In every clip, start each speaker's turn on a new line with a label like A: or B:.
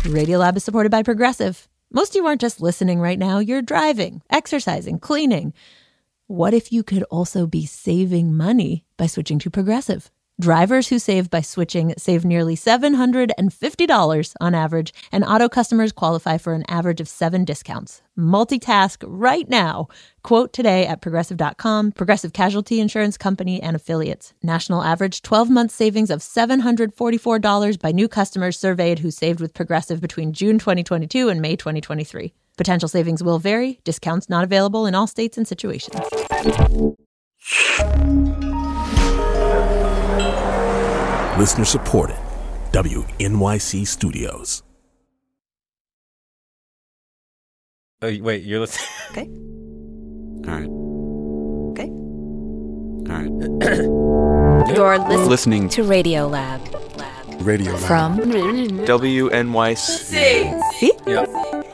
A: Radiolab is supported by Progressive. Most of you aren't just listening right now. You're driving, exercising, cleaning. What if you could also be saving money by switching to Progressive? Drivers who save by switching save nearly $750 on average, and auto customers qualify for an average of 7 discounts. Multitask right now. Quote today at Progressive.com. Progressive Casualty Insurance Company and Affiliates. National average 12-month savings of $744 by new customers surveyed who saved with Progressive between June 2022 and May 2023. Potential savings will vary. Discounts not available in all states and situations.
B: Listener supported. WNYC Studios.
C: Oh, wait, you're listening?
A: Okay.
D: All right.
A: Okay.
D: All right.
E: You're
D: Listening
E: to Radiolab.
F: Radio Lab.
E: From
D: WNYC.
A: See?
C: Yep.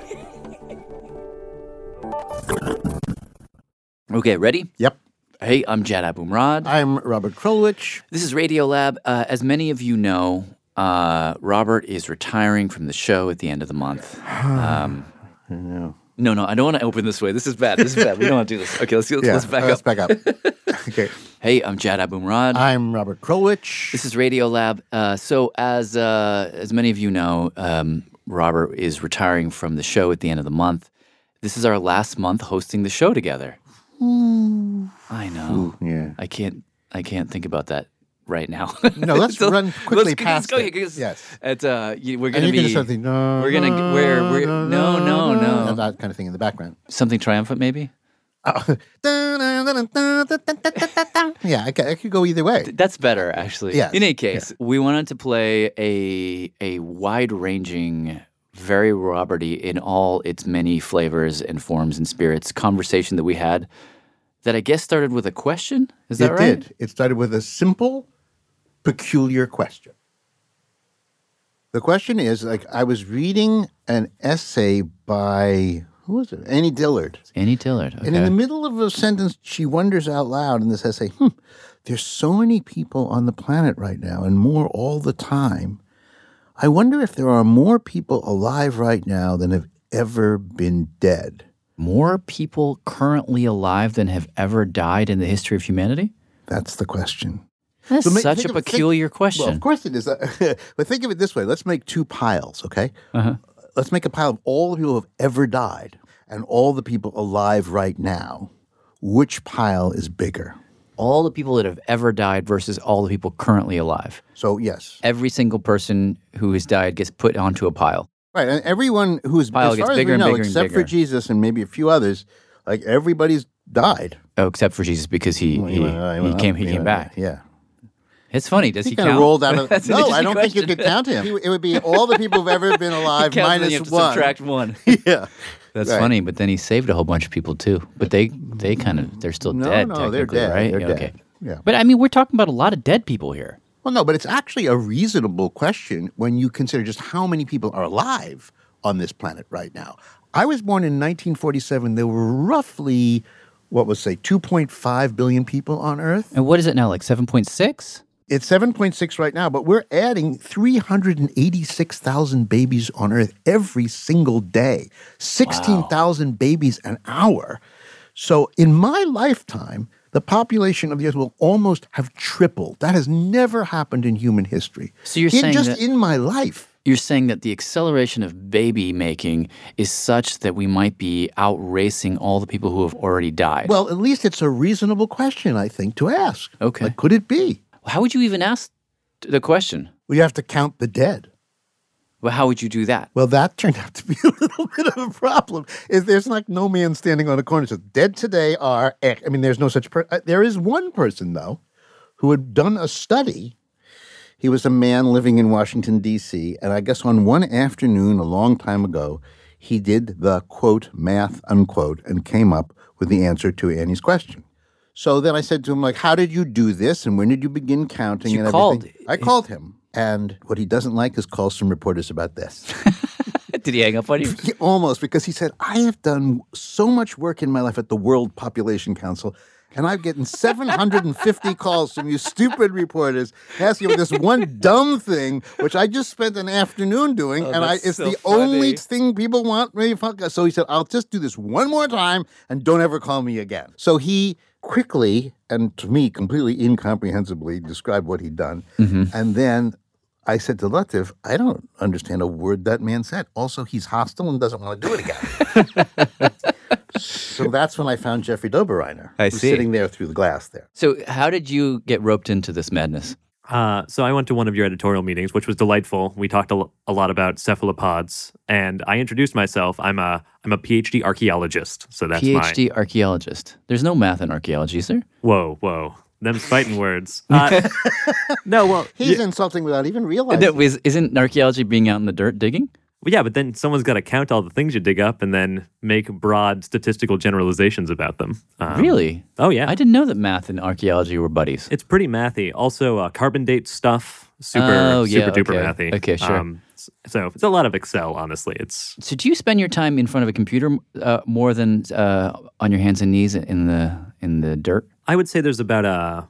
G: Okay, ready?
F: Yep.
G: Hey, I'm Jad Abumrad.
F: I'm Robert Krulwich.
G: This is Radiolab. As many of you know, Robert is retiring from the show at the end of the month.
F: No.
G: No, I don't want to open this way. This is bad. We don't want to do this. Okay, let's back up.
F: Let's back up. Okay.
G: Hey, I'm Jad Abumrad.
F: I'm Robert Krulwich.
G: This is Radiolab. So as many of you know, Robert is retiring from the show at the end of the month. This is our last month hosting the show together. I know.
F: Ooh, yeah.
G: I can't think about that right now.
F: No, let's run quickly past
G: let's go,
F: it.
G: Yes.
F: Yes.
G: We're going to be
F: something.
G: we're going to no.
F: That kind of thing in the background.
G: Something triumphant, maybe.
F: Oh. Yeah, I could go either way.
G: That's better, actually.
F: Yes.
G: In any case, we wanted to play a wide-ranging, very Robert-y in all its many flavors and forms and spirits conversation that we had that I guess started with a question. Is that right?
F: It did. It started with a simple, peculiar question. The question is, I was reading an essay by, who was it? Annie Dillard.
G: Annie Dillard, okay.
F: And in the middle of a sentence, she wonders out loud in this essay, there's so many people on the planet right now and more all the time. I wonder if there are more people alive right now than have ever been dead.
G: More people currently alive than have ever died in the history of humanity?
F: That's the question.
G: That's such a peculiar question.
F: Well, of course it is. But think of it this way. Let's make 2 piles, okay?
G: Uh-huh.
F: Let's make a pile of all the people who have ever died and all the people alive right now. Which pile is bigger?
G: All the people that have ever died versus all the people currently alive.
F: So, yes.
G: Every single person who has died gets put onto a pile.
F: Right, and everyone who's,
G: pile
F: as
G: gets
F: far
G: bigger
F: as we
G: and
F: know,
G: bigger and
F: except
G: bigger.
F: for Jesus and maybe a few others, everybody's died.
G: Oh, except for Jesus because he came back.
F: Yeah.
G: It's funny. Does he
F: kind
G: count?
F: of rolled out of.
G: That's an
F: No, I
G: interesting
F: don't think you
G: question.
F: could count him. It would be all the people who've ever been alive
G: He counts and then
F: minus
G: you have to
F: 1.
G: subtract 1.
F: Yeah.
G: That's
F: Right.
G: funny, but then he saved a whole bunch of people too. But they're still dead.
F: No, they're
G: technically,
F: dead.
G: right?
F: They're
G: Okay.
F: dead. Yeah.
G: But I mean, we're talking about a lot of dead people here.
F: Well, no, but it's actually a reasonable question when you consider just how many people are alive on this planet right now. I was born in 1947. There were roughly, 2.5 billion people on Earth.
G: And what is it now, like 7.6?
F: It's 7.6 right now, but we're adding 386,000 babies on Earth every single day, 16,000 babies an hour. So in my lifetime, the population of the Earth will almost have tripled. That has never happened in human history.
G: So you're saying
F: just
G: that-
F: in my life.
G: You're saying that the acceleration of baby making is such that we might be outracing all the people who have already died.
F: Well, at least it's a reasonable question, I think, to ask.
G: Okay.
F: Could it be?
G: How would you even ask the question?
F: Well, you have to count the dead.
G: Well, how would you do that?
F: Well, that turned out to be a little bit of a problem. There's no man standing on a corner. So dead today are X. I mean, there's no such person. There is one person, though, who had done a study. He was a man living in Washington, D.C., and I guess on one afternoon a long time ago, he did the, quote, math, unquote, and came up with the answer to Annie's question. So then I said to him, how did you do this, and when did you begin counting
G: You
F: and
G: called.
F: everything? I called him, and what he doesn't like is calls from reporters about this.
G: Did he hang up on you?
F: Almost, because he said, I have done so much work in my life at the World Population Council, And I'm getting 750 calls from you stupid reporters asking about this one dumb thing, which I just spent an afternoon doing, and it's
G: so
F: the
G: funny.
F: only thing people want me to fuck. So he said, I'll just do this one more time and don't ever call me again. So he quickly, and to me, completely incomprehensibly described what he'd done. And then I said to Latif, I don't understand a word that man said. Also, he's hostile and doesn't want to do it again. So that's when I found Jeffrey Dobereiner.
G: I
F: who's
G: see.
F: sitting there through the glass there.
G: So how did you get roped into this madness?
E: So I went to one of your editorial meetings, which was delightful. We talked a lot about cephalopods, and I introduced myself. I'm a PhD archaeologist, so that's
G: PhD archaeologist. There's no math in archaeology, is there?
E: Whoa. Them's fighting words. No, well,
F: He's insulting without even realizing.
G: No, isn't archaeology being out in the dirt digging?
E: well, yeah, but then someone's got to count all the things you dig up and then make broad statistical generalizations about them.
G: Really?
E: Oh, yeah.
G: I didn't know that math and archaeology were buddies.
E: It's pretty mathy. Also, carbon date stuff, super duper mathy.
G: Okay, sure.
E: So it's a lot of Excel, honestly.
G: So do you spend your time in front of a computer more than on your hands and knees in the dirt?
E: I would say there's about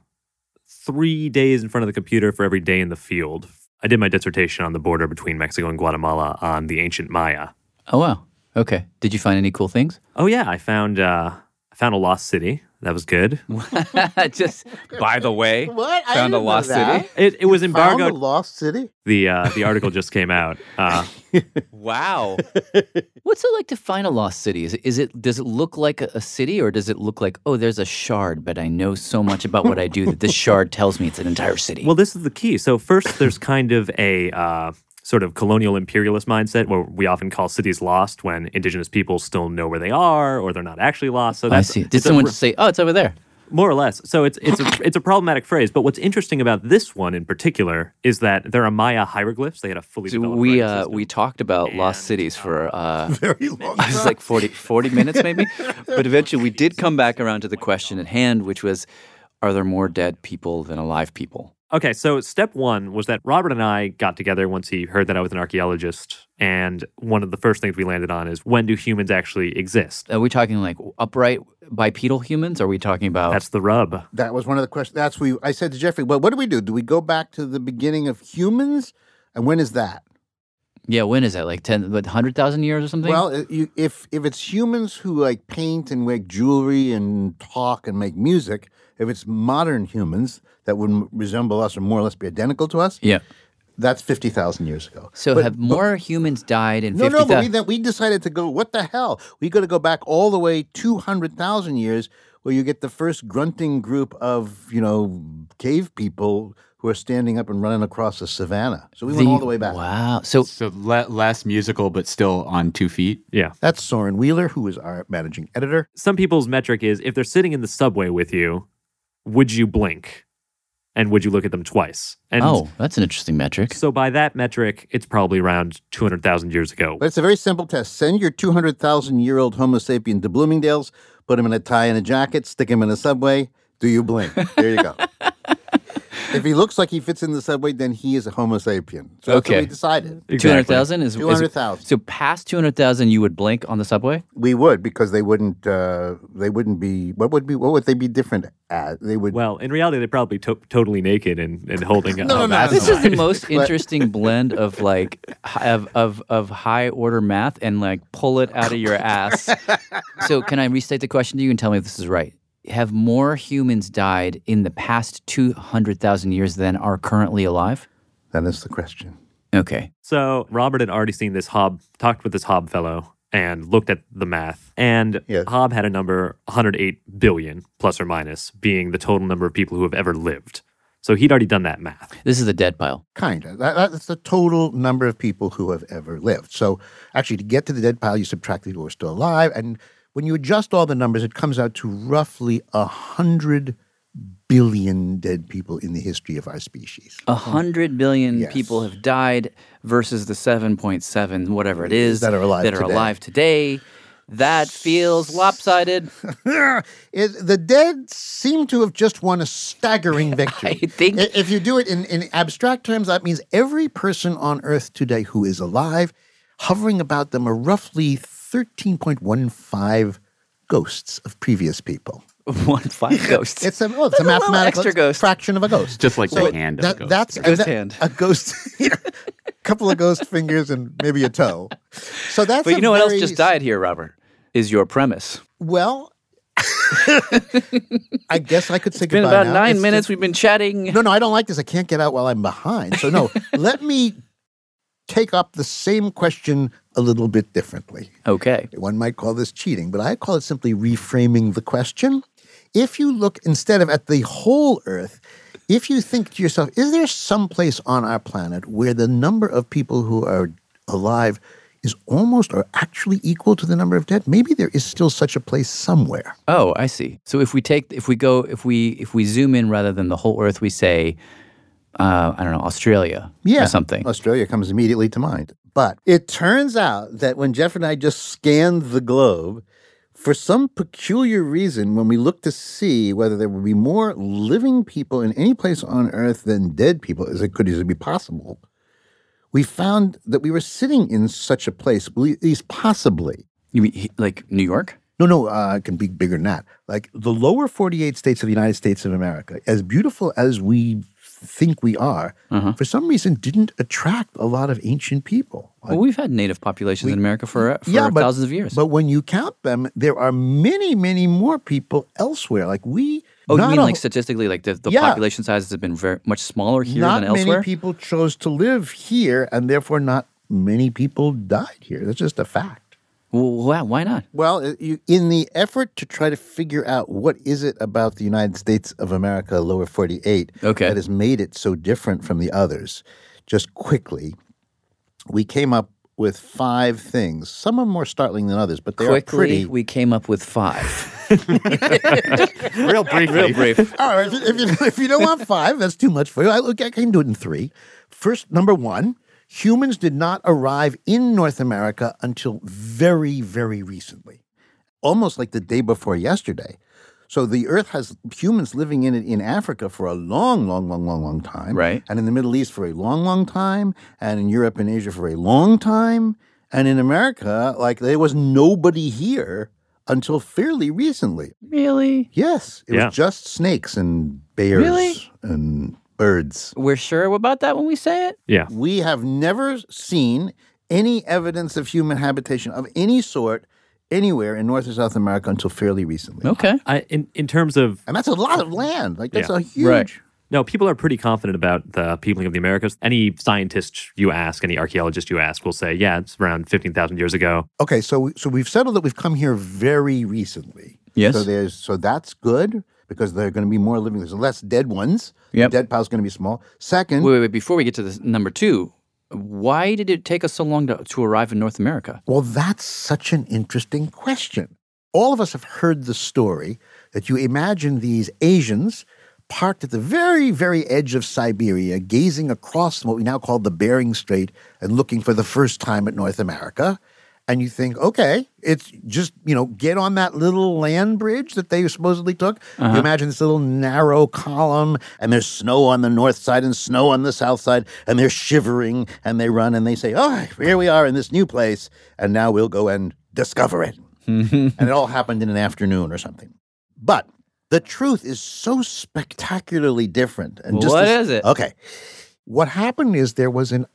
E: 3 days in front of the computer for every day in the field. I did my dissertation on the border between Mexico and Guatemala on the ancient Maya.
G: Oh, wow. Okay. Did you find any cool things?
E: Oh, yeah. I found a lost city. That was good.
G: Just, by the way,
F: What? I
G: found a
F: didn't know
G: lost
F: that.
G: city?
E: It was
F: Found
E: embargoed.
F: a lost city?
E: The article just came out.
G: Wow. What's it like to find a lost city? Does it look like a city, or does it look like, oh, there's a shard, but I know so much about what I do that this shard tells me it's an entire city?
E: Well, this is the key. So first, there's kind of a sort of colonial imperialist mindset where we often call cities lost when indigenous peoples still know where they are or they're not actually lost. So
G: I
E: that's
G: see. Did someone just say, oh, it's over there?
E: more or less. So it's a problematic phrase. But what's interesting about this one in particular is that there are Maya hieroglyphs. They had a fully
G: So
E: developed
G: we
E: writing system.
G: we talked about lost
E: And,
G: cities for
F: Very long
G: it was like 40 minutes maybe. But eventually we did come back around to the question at hand, which was, are there more dead people than alive people?
E: Okay, so step one was that Robert and I got together once he heard that I was an archaeologist, and one of the first things we landed on is, when do humans actually exist?
G: Are we talking like upright bipedal humans? Or are we talking about...
E: That's the rub.
F: That was one of the questions. I said to Jeffrey, well, what do we do? Do we go back to the beginning of humans? And when is that?
G: Yeah, when is that? Like 100,000 years or something?
F: Well, if it's humans who like paint and make jewelry and talk and make music, if it's modern humans that would resemble us or more or less be identical to us,
G: yeah.
F: that's 50,000 years ago.
G: So
F: But-
G: have more humans died in
F: No,
G: 50,000?
F: but we decided to go, what the hell? We got to go back all the way 200,000 years where you get the first grunting group of, cave people who are standing up and running across a savannah. So we went all the way back.
G: Wow. So
H: So less musical, but still on 2 feet.
E: Yeah.
F: That's Soren Wheeler, who is our managing editor.
E: Some people's metric is, if they're sitting in the subway with you, would you blink? And would you look at them twice? And
G: that's an interesting metric.
E: so by that metric, it's probably around 200,000 years ago.
F: But it's a very simple test. Send your 200,000-year-old Homo sapien to Bloomingdale's, put him in a tie and a jacket, stick him in a subway. Do you blink? There you go. If he looks like he fits in the subway, then he is a Homo sapien. So that's what
G: Okay.
F: we decided.
E: Exactly.
G: 200,000 is
F: 200,000.
G: So past 200,000, you would blink on the subway?
F: We would, because they wouldn't be. What would they be different at? They would.
E: Well, in reality, they're probably totally naked and holding up.
F: No.
G: This is the most
F: But-
G: interesting blend of like of high order math and like pull it out of your ass. So can I restate the question to you and tell me if this is right? Have more humans died in the past 200,000 years than are currently alive?
F: That is the question.
G: Okay.
E: So Robert had already seen this talked with this Hobb fellow and looked at the math. And
F: Yes.
E: Hobb had a number 108 billion, plus or minus, being the total number of people who have ever lived. So he'd already done that math.
G: This is the dead pile.
F: Kind of. That's the total number of people who have ever lived. So actually, to get to the dead pile, you subtract the people who are still alive. And when you adjust all the numbers, it comes out to roughly 100 billion dead people in the history of our species.
G: 100 billion
F: Yes.
G: people have died versus the 7.7, whatever it is,
F: That are alive
G: today. That feels lopsided.
F: The dead seem to have just won a staggering victory.
G: I think-
F: If you do it in abstract terms, that means every person on Earth today who is alive, hovering about them are roughly 13.15 ghosts of previous people.
G: 1/5 ghost.
F: It's a
G: little
F: mathematical
G: extra ghost.
F: fraction of a ghost.
H: Just like the hand of a ghost.
F: That's
G: Ghost hand.
F: A ghost, a couple of ghost fingers and maybe a toe. So that's.
G: But you know what else just died here, Robert? Is your premise.
F: Well, I guess I could say
G: It's been
F: goodbye
G: about
F: now.
G: 9
F: It's
G: minutes.
F: just-
G: We've been chatting.
F: No, I don't like this. I can't get out while I'm behind. So no, let me take up the same question a little bit differently.
G: Okay.
F: One might call this cheating, but I call it simply reframing the question. If you look instead of at the whole Earth, if you think to yourself, is there some place on our planet where the number of people who are alive is almost or actually equal to the number of dead? Maybe there is still such a place somewhere.
G: Oh, I see. So if we zoom in rather than the whole Earth, we say, I don't know, Australia or something.
F: Australia comes immediately to mind. But it turns out that when Jeff and I just scanned the globe, for some peculiar reason, when we looked to see whether there would be more living people in any place on Earth than dead people, as it could easily be possible, we found that we were sitting in such a place, at least possibly.
G: You mean like New York?
F: No, it can be bigger than that. Like the lower 48 states of the United States of America, as beautiful as we think we are, for some reason didn't attract a lot of ancient people.
G: Well, we've had native populations in America for thousands of years.
F: But when you count them, there are many, many more people elsewhere. Like we.
G: Oh, you
F: not
G: mean
F: a-
G: like statistically, like the
F: Yeah.
G: population sizes have been very much smaller here
F: Not
G: than elsewhere?
F: many people chose to live here, and therefore not many people died here. That's just a fact.
G: Well, why not?
F: Well, in the effort to try to figure out what is it about the United States of America, lower 48,
G: Okay.
F: that has made it so different from the others, just quickly, we came up with 5 things. Some are more startling than others, but they are
G: Quickly,
F: pretty.
G: we came up with 5.
H: Real briefly.
G: Real brief.
F: All right, if you don't want 5, that's too much for you. I can do it in 3. First, number 1, humans did not arrive in North America until very, very recently, almost like the day before yesterday. So the Earth has humans living in it in Africa for a long time.
G: Right.
F: And in the Middle East for a long time. And in Europe and Asia for a long time. And in America, like there was nobody here until fairly recently.
G: Really?
F: Yes. It
E: Yeah.
F: was just snakes and bears
G: Really?
F: and birds.
G: We're sure about that when we say it?
E: Yeah.
F: We have never seen any evidence of human habitation of any sort anywhere in North or South America until fairly recently.
G: Okay.
E: In terms of
F: And that's a lot of land. Like that's
E: Yeah.
F: a huge.
G: Right.
E: no, people are pretty confident about the peopling of the Americas. Any scientist you ask, any archaeologist you ask, will say, yeah, it's around 15,000 years ago.
F: Okay, so we've settled that we've come here very recently.
G: Yes.
F: So that's good because there are going to be more living. There's less dead ones.
G: Yep.
F: The dead pile's going to be small. Second,
G: Wait, before we get to this number 2, why did it take us so long to arrive in North America?
F: well, that's such an interesting question. All of us have heard the story that you imagine these Asians parked at the very, very edge of Siberia, gazing across what we now call the Bering Strait and looking for the first time at North America. And you think, okay, it's just, get on that little land bridge that they supposedly took. You imagine this little narrow column, and there's snow on the north side and snow on the south side, and they're shivering, and they run, and they say, oh, here we are in this new place, and now we'll go and discover it. And it all happened in an afternoon or something. But the truth is so spectacularly different. And just
G: What
F: this-
G: is it?
F: Okay. What happened is there was an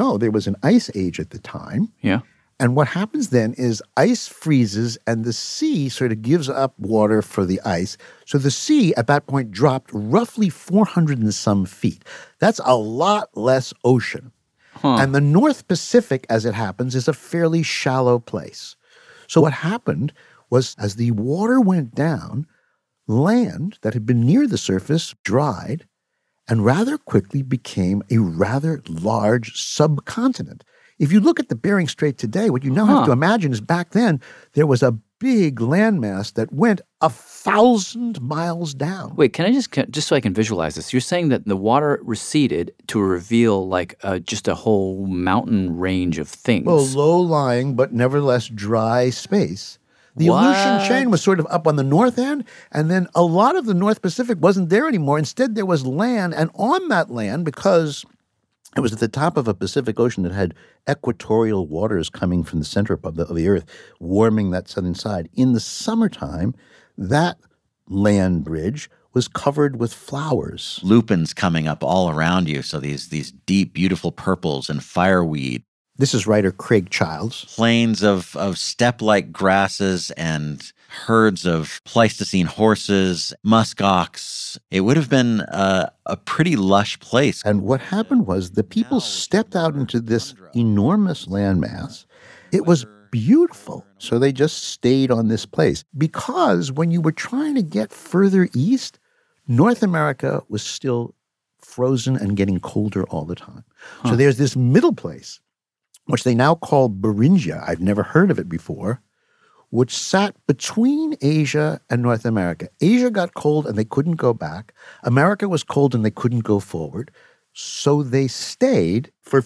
F: ice age at the time.
G: Yeah.
F: And what happens then is ice freezes and the sea sort of gives up water for the ice. So the sea at that point dropped roughly 400 and some feet. That's a lot less ocean. And the North Pacific, as it happens, is a fairly shallow place. So what happened was as the water went down, land that had been near the surface dried and rather quickly became a rather large subcontinent. If you look at the Bering Strait today, what you now have to imagine is back then there was a big landmass that went 1,000 miles down.
G: Wait, can I just so I can visualize this? You're saying that the water receded to reveal like just a whole mountain range of things.
F: Well, low-lying but nevertheless dry space. The Aleutian chain was sort of up on the north end, and then a lot of the North Pacific wasn't there anymore. Instead, there was land, and on that land, because it was at the top of a Pacific Ocean that had equatorial waters coming from the center of the Earth, warming that southern side. In the summertime, that land bridge was covered with flowers.
I: Lupins coming up all around you. So these deep, beautiful purples and fireweed.
F: This is writer Craig Childs.
I: Plains of steppe-like grasses and herds of Pleistocene horses, muskox. It would have been a pretty lush place.
F: And what happened was the people stepped out into this enormous landmass. It was beautiful. So they just stayed on this place. Because when you were trying to get further east, North America was still frozen and getting colder all the time. So there's this middle place, which they now call Beringia. I've never heard of it before, which sat between Asia and North America. Asia got cold and they couldn't go back. America was cold and they couldn't go forward. So they stayed for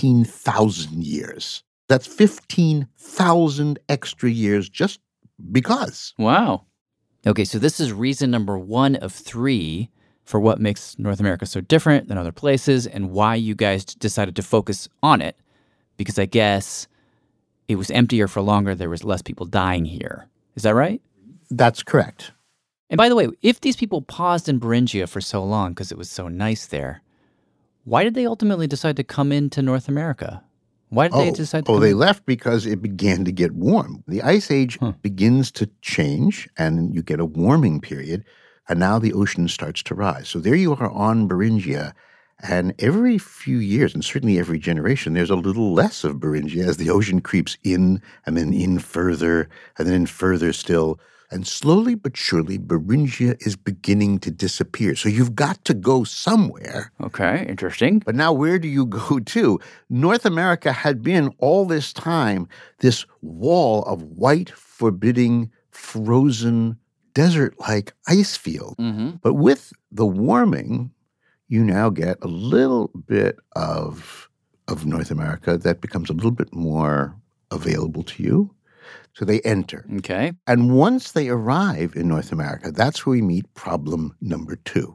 F: 15,000 years. That's 15,000 extra years just because.
G: Wow. Okay, so this is reason number 1 of 3 for what makes North America so different than other places and why you guys decided to focus on it. Because I guess it was emptier for longer. There was less people dying here. Is that right?
F: That's correct.
G: And by the way, if these people paused in Beringia for so long because it was so nice there, why did they ultimately decide to come into North America? Why did they decide to come
F: they
G: in?
F: left because it began to get warm. The Ice Age begins to change, and you get a warming period, and now the ocean starts to rise. So there you are on Beringia, and every few years, and certainly every generation, there's a little less of Beringia as the ocean creeps in, and then in further, and then in further still. And slowly but surely, Beringia is beginning to disappear. So you've got to go somewhere.
G: Okay, interesting.
F: But now where do you go to? North America had been all this time this wall of white, forbidding, frozen, desert-like ice field.
G: Mm-hmm.
F: But with the warming, you now get a little bit of North America that becomes a little bit more available to you. So they enter.
G: Okay.
F: And once they arrive in North America, that's where we meet problem number 2.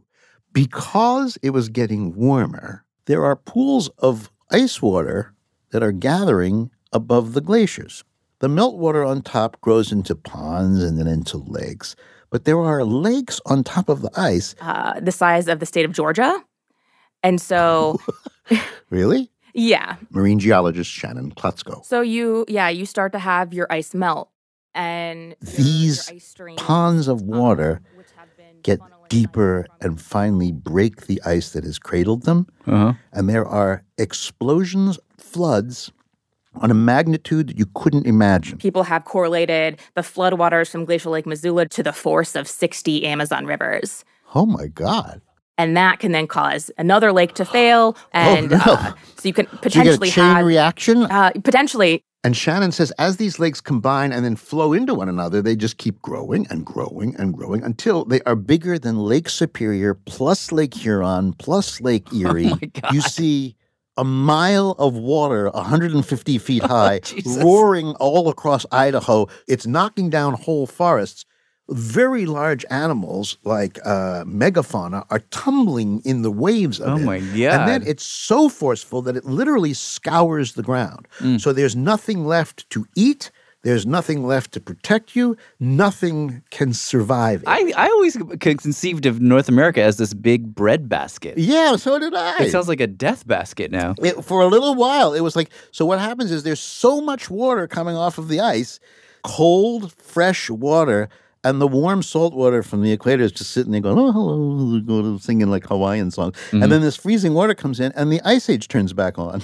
F: Because it was getting warmer, there are pools of ice water that are gathering above the glaciers. The meltwater on top grows into ponds and then into lakes. But there are lakes on top of the ice.
J: The size of the state of Georgia. And so...
F: Really?
J: Yeah.
F: Marine geologist Shannon Klutzko.
J: So you start to have your ice melt. And
F: these
J: your ice streams,
F: ponds of water
J: which have been
F: get
J: funneling
F: deeper
J: ice from
F: and finally break the ice that has cradled them. And there are explosions, floods on a magnitude that you couldn't imagine.
J: People have correlated the floodwaters from Glacial Lake Missoula to the force of 60 Amazon rivers.
F: Oh, my God.
J: And that can then cause another lake to fail. And
F: no.
J: so you can
F: Do you
J: potentially
F: get a chain
J: have...
F: reaction?
J: Potentially.
F: And Shannon says as these lakes combine and then flow into one another, they just keep growing and growing and growing until they are bigger than Lake Superior plus Lake Huron plus Lake Erie.
G: Oh my God.
F: You see a mile of water 150 feet high
G: Jesus.
F: roaring all across Idaho. It's knocking down whole forests. Very large animals like megafauna are tumbling in the waves of it.
G: Oh, my God.
F: And then it's so forceful that it literally scours the ground. So there's nothing left to eat. There's nothing left to protect you. Nothing can survive it.
G: I always conceived of North America as this big bread basket.
F: Yeah, so did I.
G: It sounds like a death basket now.
F: For a little while, it was like, so what happens is there's so much water coming off of the ice, cold, fresh water, and the warm salt water from the equator is just sitting there going, oh, hello, singing like Hawaiian songs.
G: Mm-hmm.
F: And then this freezing water comes in and the ice age turns back on.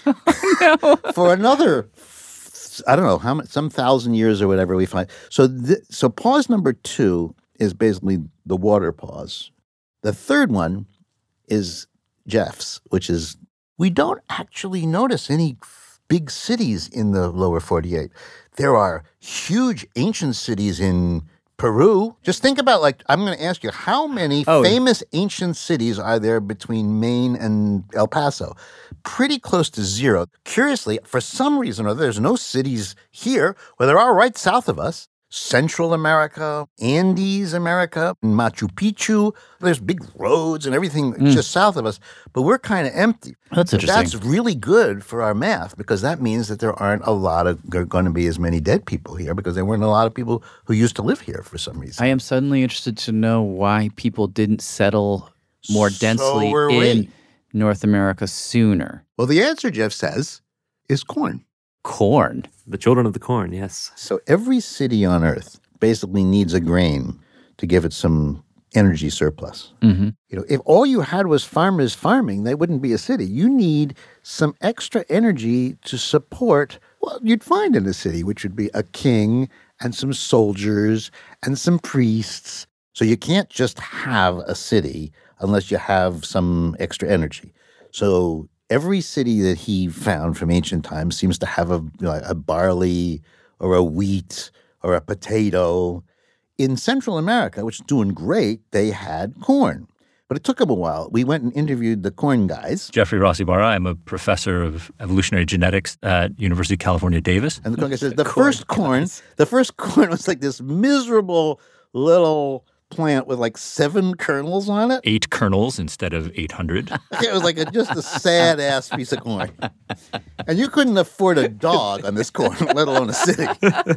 F: For another, I don't know, how much, some 1,000 years or whatever we find. So pause number 2 is basically the water pause. The third one is Jeff's, which is we don't actually notice any big cities in the lower 48. There are huge ancient cities in Peru. Just think about, like, I'm going to ask you, how many famous ancient cities are there between Maine and El Paso? Pretty close to 0. Curiously, for some reason or other, there's no cities here, where there are right south of us. Central America, Andes America, Machu Picchu. There's big roads and everything just south of us, but we're kind of empty.
G: That's interesting.
F: That's really good for our math because that means that there aren't going to be as many dead people here because there weren't a lot of people who used to live here for some reason.
G: I am suddenly interested to know why people didn't settle more densely in North America sooner.
F: Well, the answer, Jeff says, is corn.
G: Corn.
E: The children of the corn, yes.
F: So every city on Earth basically needs a grain to give it some energy surplus.
G: Mm-hmm.
F: If all you had was farmers farming, that wouldn't be a city. You need some extra energy to support what you'd find in a city, which would be a king and some soldiers and some priests. So you can't just have a city unless you have some extra energy. So every city that he found from ancient times seems to have a barley or a wheat or a potato. In Central America, which is doing great, they had corn. But it took them a while. We went and interviewed the corn guys.
K: Jeffrey Rossi Barra. I'm a professor of evolutionary genetics at University of California, Davis.
F: And the corn guy says the first corn was like this miserable little plant with like 7 kernels on it.
K: 8 kernels instead of 800.
F: It was like just a sad-ass piece of corn. And you couldn't afford a dog on this corn, let alone a city.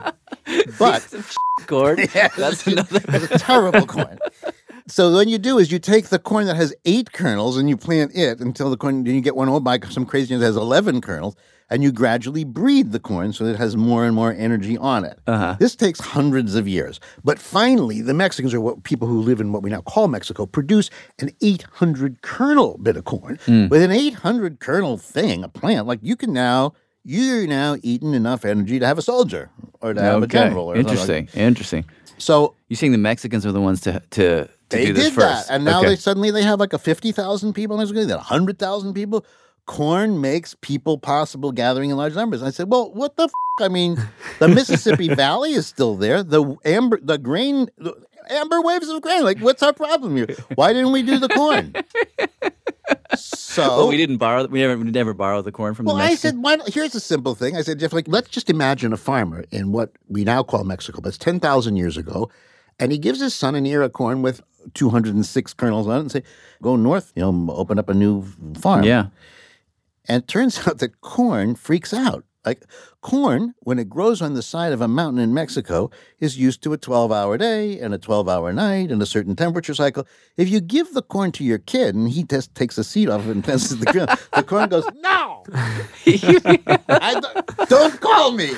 F: But
G: corn?
F: Yeah,
G: That's another.
F: it's a terrible corn. So what you do is you take the corn that has 8 kernels and you plant it until the corn, then you get one old by some crazy that has 11 kernels, and you gradually breed the corn so that it has more and more energy on it.
G: Uh-huh.
F: This takes hundreds of years. But finally, the Mexicans, or people who live in what we now call Mexico, produce an 800 kernel bit of corn. With an 800 kernel thing, a plant, like you're now eating enough energy to have a soldier or to have a general. Or
G: Interesting.
F: So
G: you're saying the Mexicans are the ones to
F: they
G: do this
F: did
G: first.
F: that, and now they suddenly have like a 50,000 people, and there's 100,000 people. Corn makes people possible gathering in large numbers. And I said, well, what the f***? I mean, the Mississippi Valley is still there. The amber waves of grain. Like, what's our problem here? Why didn't we do the corn? So
G: we never borrow the corn from the Mexicans.
F: I said, here's a simple thing. I said, Jeff, let's just imagine a farmer in what we now call Mexico, but it's 10,000 years ago. And he gives his son an ear of corn with 206 kernels on it and say, go north, open up a new farm.
G: Yeah.
F: And it turns out that corn freaks out. Like corn, when it grows on the side of a mountain in Mexico, is used to a 12-hour day and a 12-hour night and a certain temperature cycle. If you give the corn to your kid and he just takes a seed off it and plants it in the ground, the corn goes, no! Don't call me!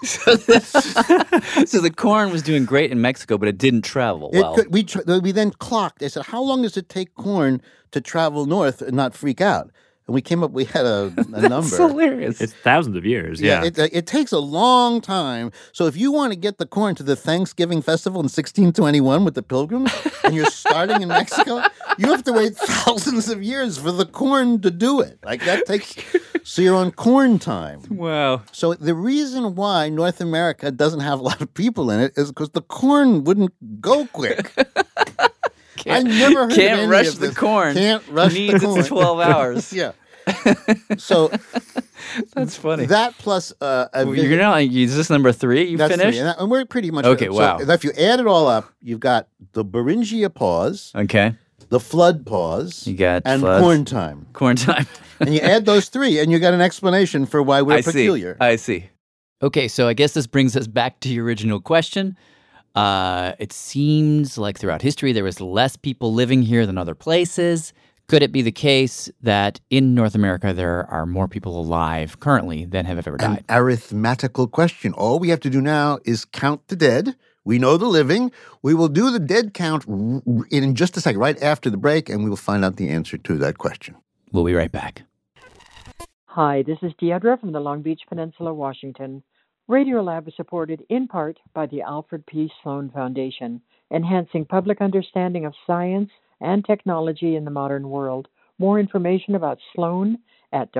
G: So the corn was doing great in Mexico, but it didn't travel well.
F: We then clocked. They said, how long does it take corn to travel north and not freak out? And we had a number.
G: That's hilarious.
E: It's thousands of years, yeah.
F: It takes a long time. So if you want to get the corn to the Thanksgiving festival in 1621 with the Pilgrims, and you're starting in Mexico, you have to wait thousands of years for the corn to do it. Like that takes, so you're on corn time.
G: Wow.
F: So the reason why North America doesn't have a lot of people in it is because the corn wouldn't go quick. I never heard of any
G: rush
F: of
G: the
F: this.
G: corn.
F: Can't rush the corn.
G: Its 12 hours.
F: Yeah. So
G: that's funny.
F: That plus
G: you're now is this number 3? You
F: that's
G: finished?
F: 3, and we're pretty much
G: okay.
F: So
G: Wow.
F: if you add it all up, you've got the Beringia pause.
G: Okay.
F: The flood pause.
G: You got
F: and
G: floods.
F: corn time.
G: Corn time.
F: And you add those 3, and you got an explanation for why we're peculiar.
G: I see. Okay, so I guess this brings us back to your original question. It seems like throughout history there was less people living here than other places. Could it be the case that in North America there are more people alive currently than have ever died?
F: An arithmetical question. All we have to do now is count the dead. We know the living. We will do the dead count in just a second, right after the break, and we will find out the answer to that question.
G: We'll be right back.
L: Hi, this is Deidre from the Long Beach Peninsula, Washington. Radiolab is supported in part by the Alfred P. Sloan Foundation, enhancing public understanding of science and technology in the modern world. More information about Sloan at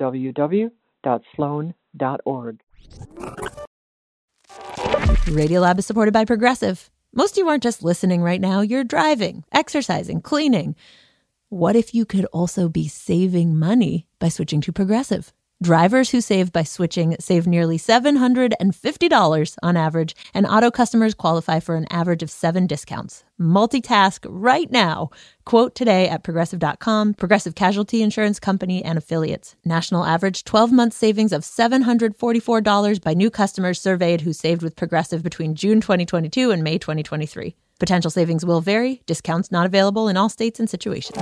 L: www.sloan.org.
A: Radiolab is supported by Progressive. Most of you aren't just listening right now, you're driving, exercising, cleaning. What if you could also be saving money by switching to Progressive? Drivers who save by switching save nearly $750 on average, and auto customers qualify for an average of 7 discounts. Multitask right now. Quote today at Progressive.com, Progressive Casualty Insurance Company and affiliates. National average 12-month savings of $744 by new customers surveyed who saved with Progressive between June 2022 and May 2023. Potential savings will vary. Discounts not available in all states and situations.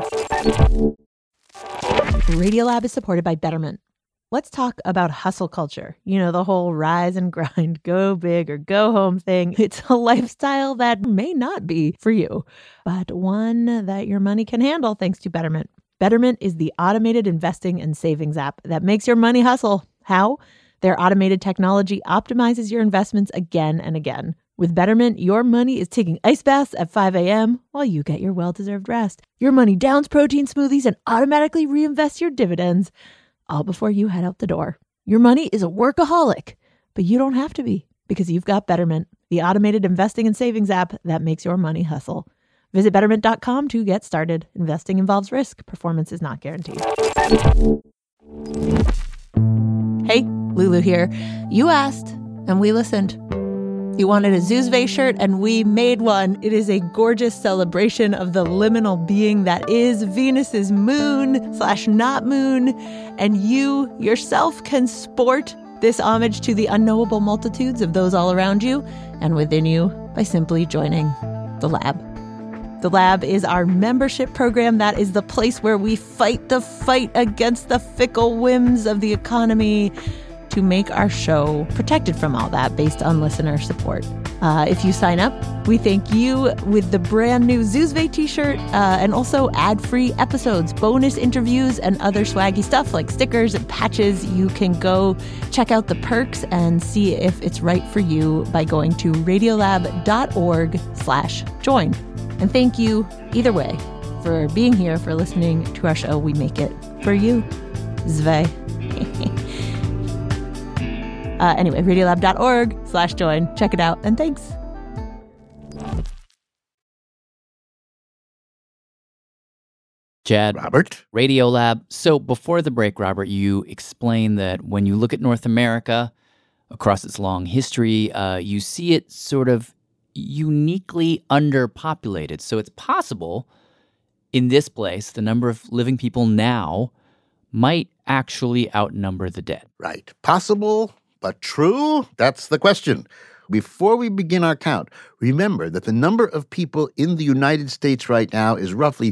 A: Radiolab is supported by Betterment. Let's talk about hustle culture. You know, the whole rise and grind, go big or go home thing. It's a lifestyle that may not be for you, but one that your money can handle thanks to Betterment. Betterment is the automated investing and savings app that makes your money hustle. How? Their automated technology optimizes your investments again and again. With Betterment, your money is taking ice baths at 5 a.m. while you get your well-deserved rest. Your money downs protein smoothies and automatically reinvests your dividends, all before you head out the door. Your money is a workaholic, but you don't have to be because you've got Betterment, the automated investing and savings app that makes your money hustle. Visit Betterment.com to get started. Investing involves risk. Performance is not guaranteed. Hey, Lulu here. You asked, and we listened. You wanted a Zoozve shirt, and we made one. It is a gorgeous celebration of the liminal being that is Venus's moon/not moon, and you yourself can sport this homage to the unknowable multitudes of those all around you and within you by simply joining the Lab. The Lab is our membership program that is the place where we fight the fight against the fickle whims of the economy to make our show protected from all that based on listener support. If you sign up, we thank you with the brand new Zoozve t-shirt and also ad-free episodes, bonus interviews, and other swaggy stuff like stickers and patches. You can go check out the perks and see if it's right for you by going to radiolab.org/join. And thank you, either way, for being here, for listening to our show. We make it for you. Zve. Anyway, radiolab.org/join. Check it out, and thanks.
G: Chad.
F: Robert.
G: Radiolab. So before the break, Robert, you explained that when you look at North America across its long history, you see it sort of uniquely underpopulated. So it's possible in this place, the number of living people now might actually outnumber the dead.
F: Right. Possible, but true? That's the question. Before we begin our count, remember that the number of people in the United States right now is roughly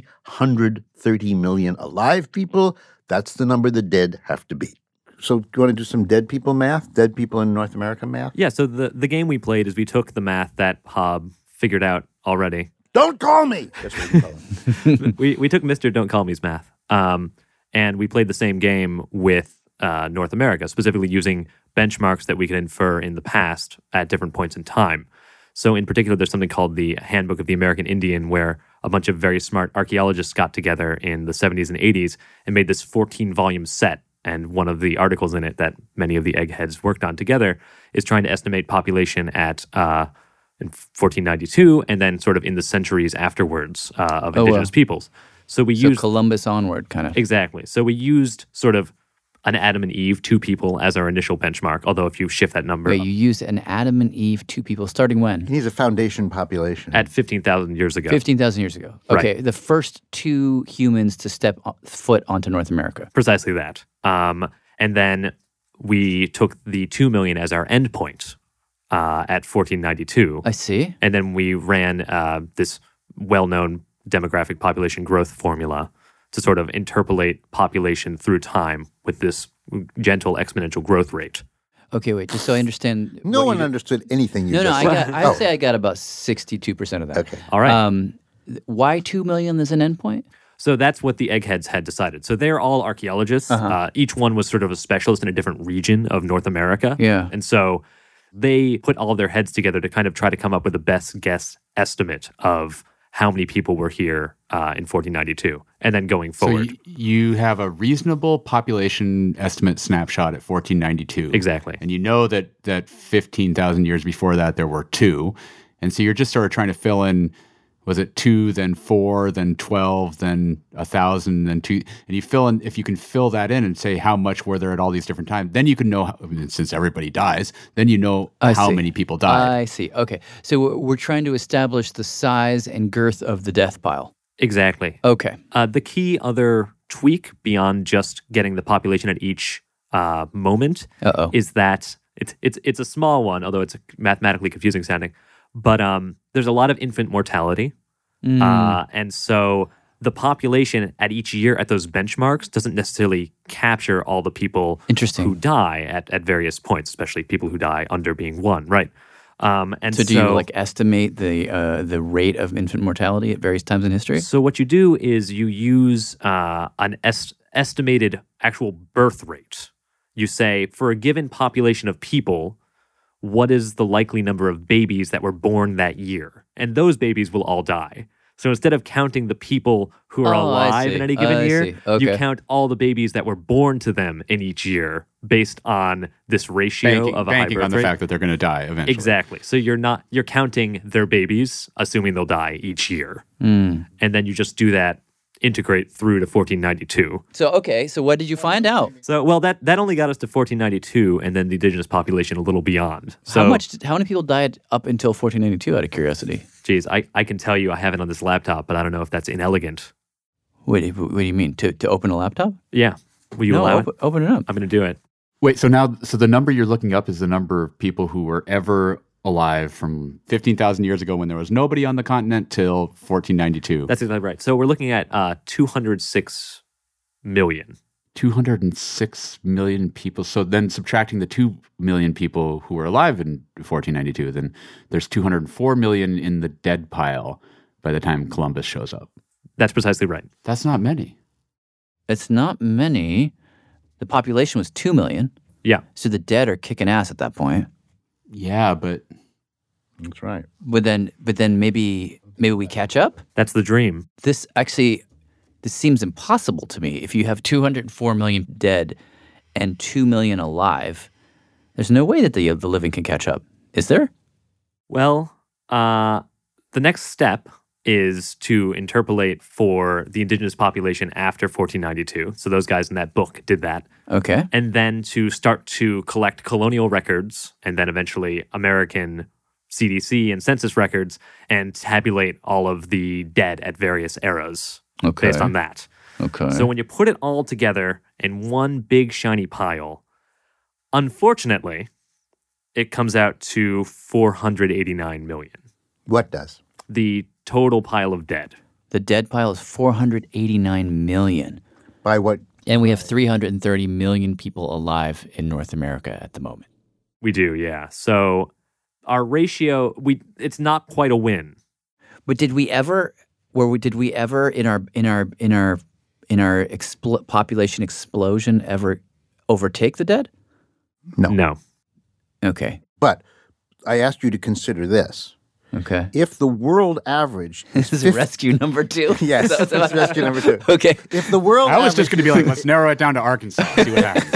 F: 330 million alive people. That's the number the dead have to beat. So do you want to do some dead people math? Dead people in North America math?
E: Yeah, so the game we played is we took the math that Hob figured out already.
F: Don't call me! That's what you call him.
E: we took Mr. Don't Call Me's math. And we played the same game with North America, specifically using benchmarks that we could infer in the past at different points in time. So in particular, there's something called the Handbook of the American Indian, where a bunch of very smart archaeologists got together in the 70s and 80s and made this 14-volume set. And one of the articles in it that many of the eggheads worked on together is trying to estimate population at in 1492 and then sort of in the centuries afterwards of indigenous peoples. So we used
G: Columbus onward, kind of.
E: Exactly. So we used sort of an Adam and Eve, 2 people, as our initial benchmark, although if you shift that number...
G: Wait, you used an Adam and Eve, 2 people, starting when?
F: He needs a foundation population.
E: At 15,000 years ago.
G: 15,000 years ago. Okay,
E: Right.
G: The first 2 humans to step foot onto North America.
E: Precisely that. And then we took the 2 million as our endpoint at 1492.
G: I see.
E: And then we ran this well-known demographic population growth formula to sort of interpolate population through time with this gentle exponential growth rate.
G: Okay, wait, just so I understand.
F: No one understood anything you
G: No,
F: just
G: I
F: said.
G: would say I got about 62% of that.
F: Okay.
E: All right.
G: Why 2 million is an endpoint?
E: So that's what the eggheads had decided. So they're all archaeologists. Each one was sort of a specialist in a different region of North America.
G: Yeah.
E: And so they put all of their heads together to kind of try to come up with the best guess estimate of how many people were here in 1492 and then going forward.
H: So you have a reasonable population estimate snapshot at 1492.
E: Exactly.
H: And you know that 15,000 years before that there were 2. And so you're just sort of trying to fill in was it 2, then 4, then 12, then 1,000, then 2, and you fill in, if you can fill that in and say how much were there at all these different times, then you can know, since everybody dies, then you know how many people died.
G: I see. Okay. So we're trying to establish the size and girth of the death pile.
E: Exactly.
G: Okay.
E: The key other tweak beyond just getting the population at each moment is that it's a small one, although it's mathematically confusing sounding. But there's a lot of infant mortality. And so the population at each year at those benchmarks doesn't necessarily capture all the people who die at various points, especially people who die under being 1, right? And
G: so do you like estimate the rate of infant mortality at various times in history?
E: So what you do is you use an estimated actual birth rate. You say, for a given population of people, what is the likely number of babies that were born that year? And those babies will all die. So instead of counting the people who are alive in any given year, you count all the babies that were born to them in each year based on this ratio of a high birth rate.
H: Banking on the fact that they're going to die eventually.
E: Exactly. So you're counting their babies, assuming they'll die each year. And then you just do that, integrate through to 1492.
G: So what did you find out?
E: So, well, that only got us to 1492, and then the indigenous population a little beyond. So,
G: how many people died up until 1492, out of curiosity?
E: Geez, I can tell you I have it on this laptop, but I don't know if that's inelegant.
G: What do you mean? To open a laptop?
E: Yeah. Will you allow it?
G: Open it up.
E: I'm going to do it.
H: Wait, so the number you're looking up is the number of people who were ever alive from 15,000 years ago when there was nobody on the continent till 1492.
E: That's exactly right. So we're looking at 206 million.
H: 206 million people. So then subtracting the 2 million people who were alive in 1492, then there's 204 million in the dead pile by the time Columbus shows up.
E: That's precisely right.
H: That's not many.
G: It's not many. The population was 2 million.
E: Yeah.
G: So the dead are kicking ass at that point.
H: Yeah, but
F: that's right.
G: But then maybe we catch up.
E: That's the dream.
G: This seems impossible to me. If you have 204 million dead and 2 million alive, there's no way that the living can catch up. Is there?
E: Well, the next step is to interpolate for the indigenous population after 1492. So those guys in that book did that.
G: Okay.
E: And then to start to collect colonial records and then eventually American CDC and census records and tabulate all of the dead at various eras based on that.
G: Okay.
E: So when you put it all together in one big shiny pile, unfortunately, it comes out to 489 million.
F: What does?
E: The total pile of dead.
G: The dead pile is 489 million.
F: By what?
G: And we have 330 million people alive in North America at the moment.
E: We do, yeah. So our ratio, it's not quite a win.
G: But did we ever in our population explosion ever overtake the dead?
E: No.
G: Okay.
F: But I asked you to consider this.
G: Okay.
F: If the world average
G: this is rescue number 2.
F: Yes, this is rescue number 2.
G: Okay.
F: If the world
H: I was just going to be like, let's narrow it down to Arkansas, see what happens.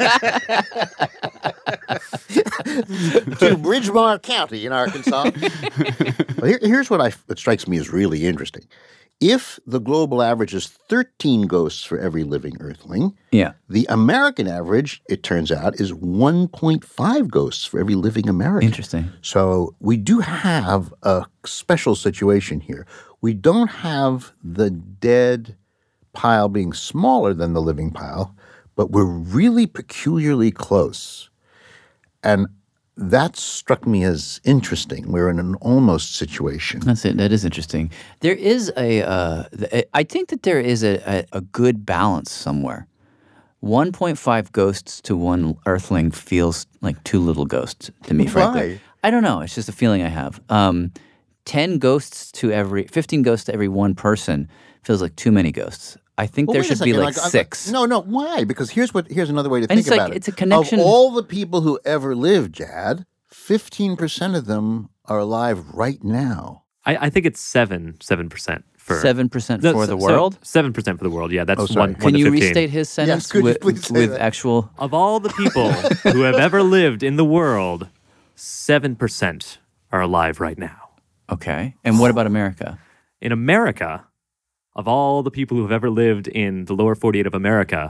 F: To Bridgemar County in Arkansas. Well, here's what strikes me as really interesting. If the global average is 13 ghosts for every living Earthling, the American average, it turns out, is 1.5 ghosts for every living American.
G: Interesting.
F: So we do have a special situation here. We don't have the dead pile being smaller than the living pile, but we're really peculiarly close. And that struck me as interesting. We're in an almost situation.
G: That's it. That is interesting. There is I think that there is a good balance somewhere. 1.5 ghosts to one Earthling feels like too little ghosts to me, frankly.
F: Why?
G: I don't know. It's just a feeling I have. 15 ghosts to every one person feels like too many ghosts. I think there should be like 6.
F: No, why? Because here's another way to think about it.
G: It's a connection.
F: Of all the people who ever lived, Jad, 15% of them are alive right now.
E: I think it's 7% for
G: 7% for the world.
E: 7% for the world. Yeah, that's one.
G: Can
E: to
G: you
E: 15.
G: restate his sentence with
F: that?
G: actual?
E: Of all the people who have ever lived in the world, 7% are alive right now.
G: Okay, and what about America?
E: In America, of all the people who have ever lived in the lower 48 of America,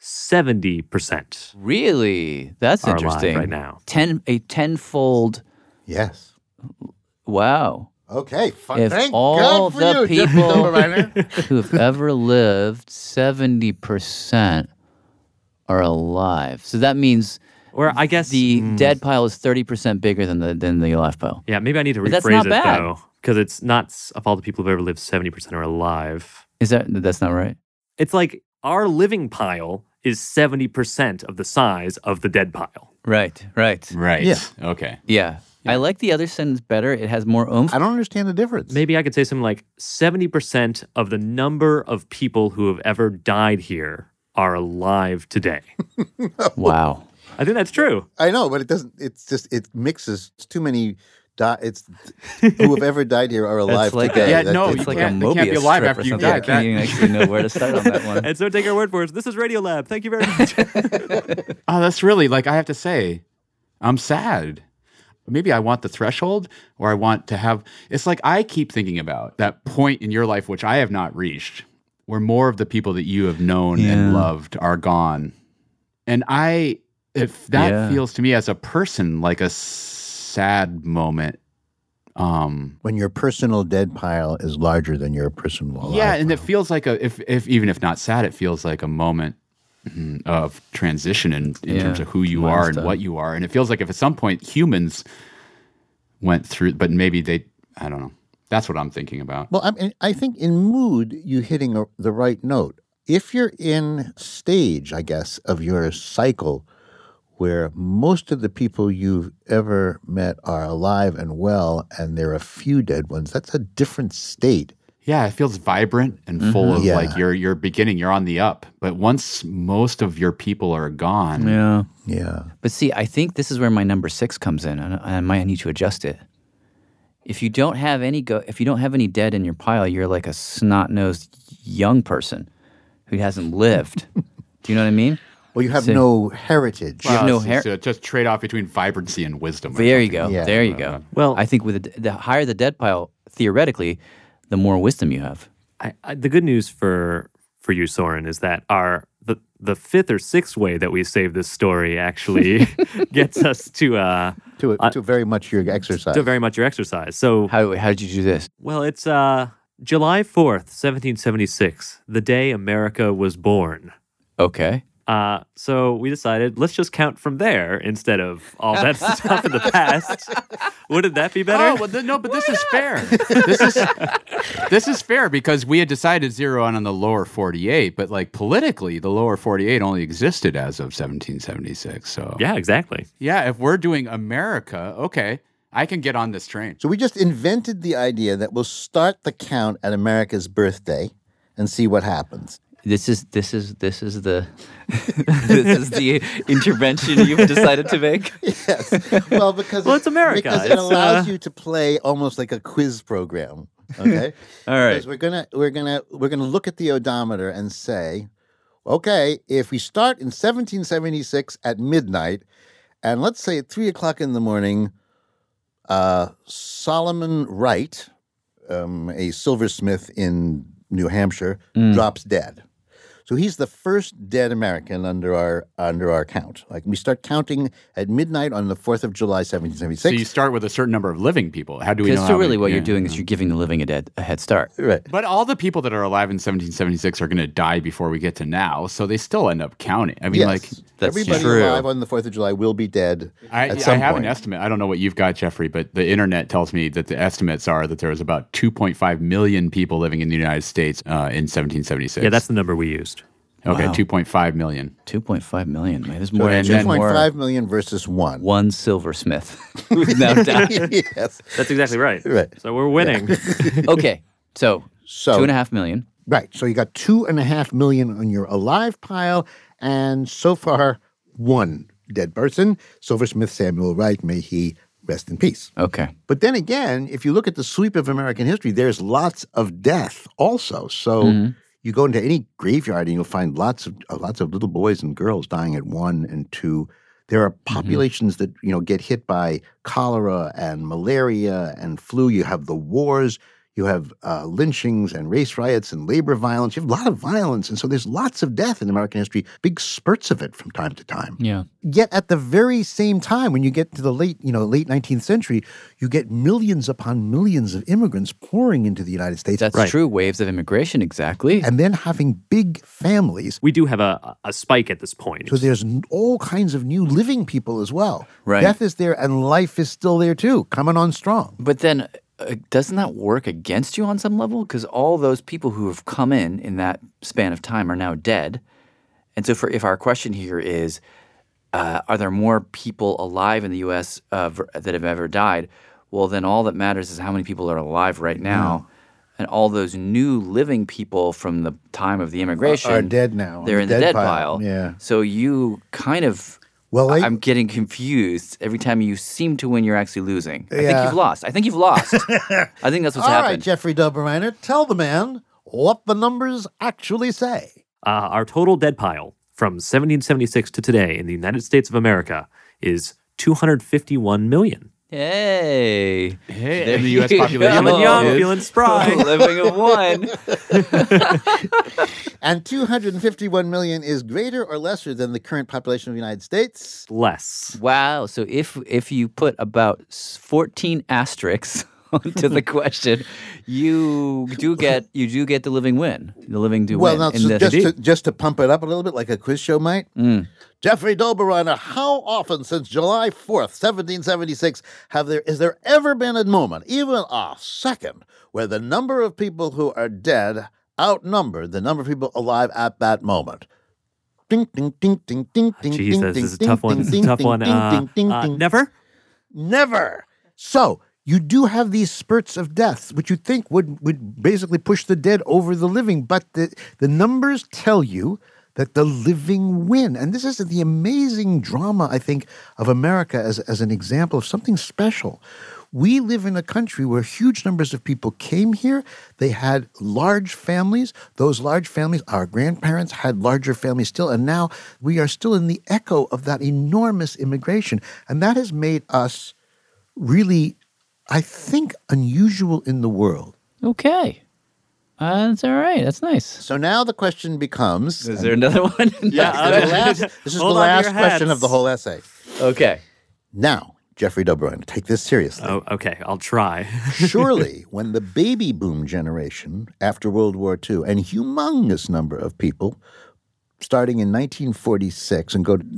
E: 70%
G: Really? That's
E: are alive
G: interesting.
E: right now.
G: A tenfold.
F: Yes.
G: Wow.
F: Okay.
G: If
F: Thank
G: all
F: God for
G: the
F: you, Jeffrey
G: people
F: Silverreiner.
G: who've ever lived, 70% are alive. So that means
E: Or I guess
G: the dead pile is 30% bigger than the alive pile.
E: Yeah, maybe I need to
G: But that's
E: rephrase
G: not
E: it
G: bad.
E: though, because it's not of all the people who've ever lived, 70% are alive.
G: That's not right?
E: It's like our living pile is 70% of the size of the dead pile.
G: Right.
H: Right.
F: Yeah.
H: Okay.
G: Yeah. I like the other sentence better. It has more oomph.
F: I don't understand the difference.
E: Maybe I could say something like 70% of the number of people who have ever died here are alive today.
G: Wow.
E: I think that's true.
F: I know, but it doesn't. It's just it mixes. It's too many. It's who have ever died here are alive
G: like
F: today.
H: Yeah, no,
G: It's
H: you
G: like
H: can't-
G: a
H: they can't be
G: Mobius
H: alive
G: strip
H: after
G: or
H: you
G: something.
H: die.
G: I can't even actually know where to start on that one.
E: And so take our word for it. This is Radio Lab. Thank you very much.
H: Oh, that's really, like, I have to say, I'm sad. Maybe I want the threshold, or I want to have, it's like I keep thinking about that point in your life, which I have not reached, where more of the people that you have known and loved are gone. And if that feels to me as a person like a sad moment.
F: When your personal dead pile is larger than your personal alive
H: Yeah, and
F: pile.
H: it feels like if even if not sad, it feels like a moment of transition in terms of who you are and what you are. And it feels like if at some point humans went through, but maybe I don't know. That's what I'm thinking about.
F: Well, I think in mood, you're hitting the right note. If you're in stage, I guess, of your cycle where most of the people you've ever met are alive and well, and there are a few dead ones, that's a different state.
H: Yeah, it feels vibrant and full of like you're beginning, you're on the up. But once most of your people are gone.
F: Yeah.
G: But see, I think this is where my number 6 comes in, and I might need to adjust it. If you don't have any dead in your pile, you're like a snot-nosed young person who hasn't lived. Do you know what I mean?
F: Well, you have no heritage.
G: You have no
H: So just trade off between vibrancy and wisdom.
G: There you go.
F: Yeah.
G: There you go.
E: Well,
G: I think with the higher the dead pile, theoretically, the more wisdom you have.
E: The good news for you, Soren, is that the fifth or sixth way that we save this story actually gets us to
F: very much your exercise.
E: To very much your exercise. So
G: how did you do this?
E: Well, it's July 4th, 1776, the day America was born.
G: Okay.
E: So we decided, let's just count from there instead of all that stuff in the past. Wouldn't that be better?
H: Oh, well, no, but this is fair. This is fair because we had decided to zero in on the lower 48, but like politically, the lower 48 only existed as of 1776. So
E: yeah, exactly.
H: Yeah, if we're doing America, okay, I can get on this train.
F: So we just invented the idea that we'll start the count at America's birthday and see what happens.
G: This is the intervention you've decided to make.
F: Yes. Well, because
E: it's America.
F: Because it allows you to play almost like a quiz program. Okay.
G: All right.
F: Because we're gonna look at the odometer and say, okay, if we start in 1776 at midnight, and let's say at 3:00 in the morning, Solomon Wright, a silversmith in New Hampshire, drops dead. So he's the first dead American under our count. Like we start counting at midnight on the 4th of July, 1776.
H: So you start with a certain number of living people. How do we know?
G: So really what you're doing is you're giving the living a head start.
F: Right.
H: But all the people that are alive in 1776 are going to die before we get to now, so they still end up counting. I mean,
F: yes. Everybody alive on the 4th of July will be dead at some
H: I have
F: point.
H: an estimate. I don't know what you've got, Jeffrey, but the internet tells me that the estimates are that there was about 2.5 million people living in the United States in 1776.
E: Yeah, that's the number we used.
H: Okay,
G: Wow.
H: 2.5 million.
G: 2.5 million. Man, there's
F: So
G: more.
F: 2.5 million versus one.
G: One silversmith who's now died.
F: Yes.
E: That's exactly right.
F: Right.
E: So we're winning.
G: Okay, so 2.5 million.
F: Right. So you got 2.5 million on your alive pile, and so far, one dead person, silversmith Samuel Wright, may he rest in peace.
G: Okay.
F: But then again, if you look at the sweep of American history, there's lots of death also. So you go into any graveyard and you'll find lots of little boys and girls dying at 1 and 2. There are populations that get hit by cholera and malaria and flu. You have the wars. You have lynchings and race riots and labor violence. You have a lot of violence. And so there's lots of death in American history, big spurts of it from time to time.
G: Yeah.
F: Yet at the very same time, when you get to the late 19th century, you get millions upon millions of immigrants pouring into the United States.
G: That's true. Waves of immigration, exactly.
F: And then having big families.
E: We do have a spike at this point.
F: So there's all kinds of new living people as well.
G: Right.
F: Death is there and life is still there too, coming on strong.
G: But then doesn't that work against you on some level? Because all those people who have come in that span of time are now dead. And so if our question here is, are there more people alive in the U.S. That have ever died? Well, then all that matters is how many people are alive right now. Yeah. And all those new living people from the time of the immigration
F: are dead now.
G: They're in the dead pile.
F: Yeah.
G: So you kind of... Well, I'm getting confused. Every time you seem to win, you're actually losing. I think you've lost. I think that's what's happened.
F: All right, Jeffrey Doberreiner, tell the man what the numbers actually say.
E: Our total dead pile from 1776 to today in the United States of America is 251 million.
G: Hey.
H: In the U.S. population.
E: Feeling young, feeling spry.
G: Living of one.
F: And 251 million is greater or lesser than the current population of the United States?
E: Less.
G: Wow. So if you put about 14 asterisks onto the question, you do get the living win. The living do win.
F: Well, now, just to pump it up a little bit, like a quiz show might. Jeffrey Doberreiner, how often since July 4th, 1776, is there ever been a moment, even a second, where the number of people who are dead outnumbered the number of people alive at that moment? Ding, ding, ding, ding, ding, ding,
E: Jesus,
F: ding,
E: this is a tough one. This is a tough one. Never?
F: Never. So you do have these spurts of deaths, which you think would basically push the dead over the living, but the numbers tell you that the living win. And this is the amazing drama, I think, of America as an example of something special. We live in a country where huge numbers of people came here. They had large families. Those large families, our grandparents had larger families still. And now we are still in the echo of that enormous immigration. And that has made us really, I think, unusual in the world.
G: Okay. That's all right. That's nice.
F: So now the question becomes...
G: Is there another one?
F: This is the last question of the whole essay.
G: Okay.
F: Now, Jeffrey Doberreiner, take this seriously.
E: Oh, okay. I'll try.
F: Surely, when the baby boom generation after World War II, and humongous number of people, starting in 1946 and go to